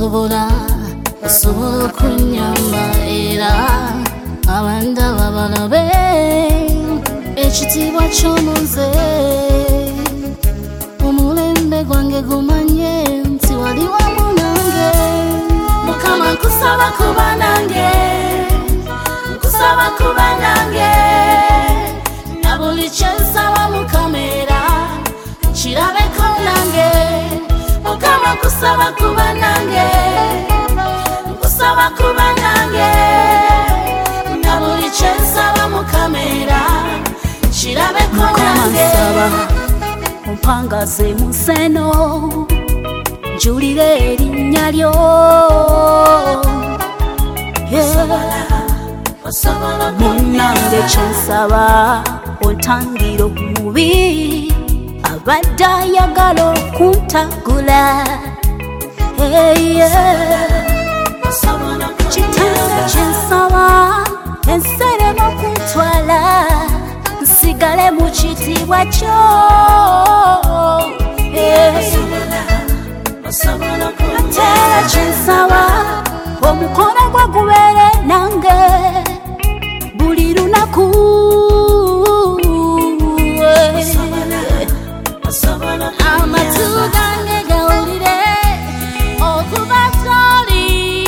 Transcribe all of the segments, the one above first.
osobola okunyamba era abanda babalabe ekitiibwa ky'omuze omulembe gwange gumanye nti wali wamu nange Mukama nkusaba kuba nange nkusaba kuba nange na buli kye nsaba Mukama era kirabeko nange Mukama nkusaba kuba nange nkusaba kuba nange na buli kye nsaba Mukama era kirabeko nange Ompangaze mu nseno njulire erinnya lyo munnange kye nsaba ontangire omubi abadde ayagala okuntagula kitange kye nsaba enserema okuntwala nsigale mu kitiibwa kyo atera kye nsaba omukono gwe gubeere nange buli lunaku amatu gange gawulire okuba toli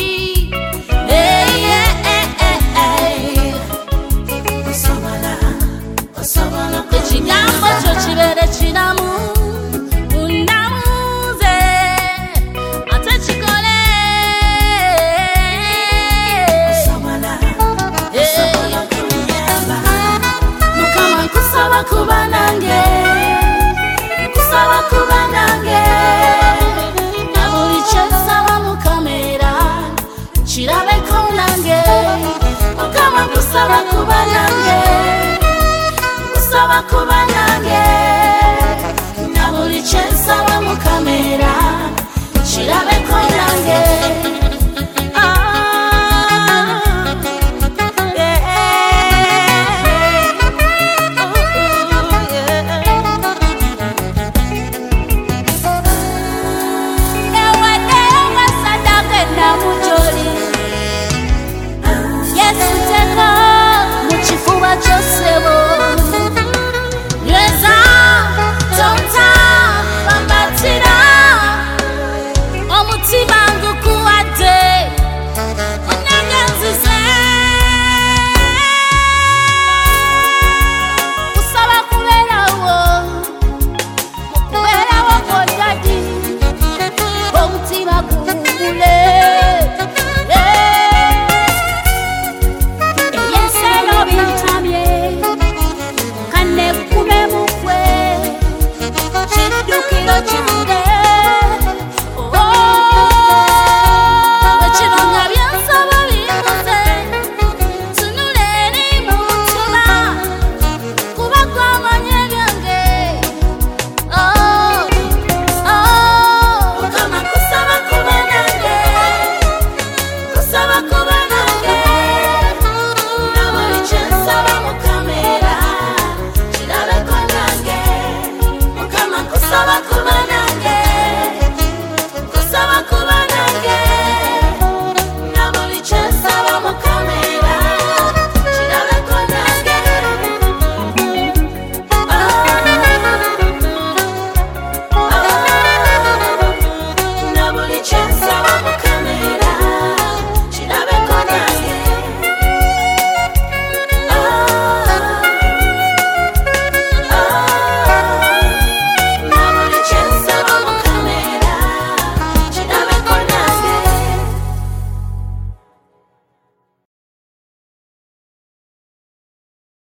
ekigambo kyo kibeere kiramu undamuze ate kikole Mukama nkusaba kuba nange nkusaba kuba nange na buli kye nsaba Mukama era kirabeko nange Mukama nkusaba kuba nange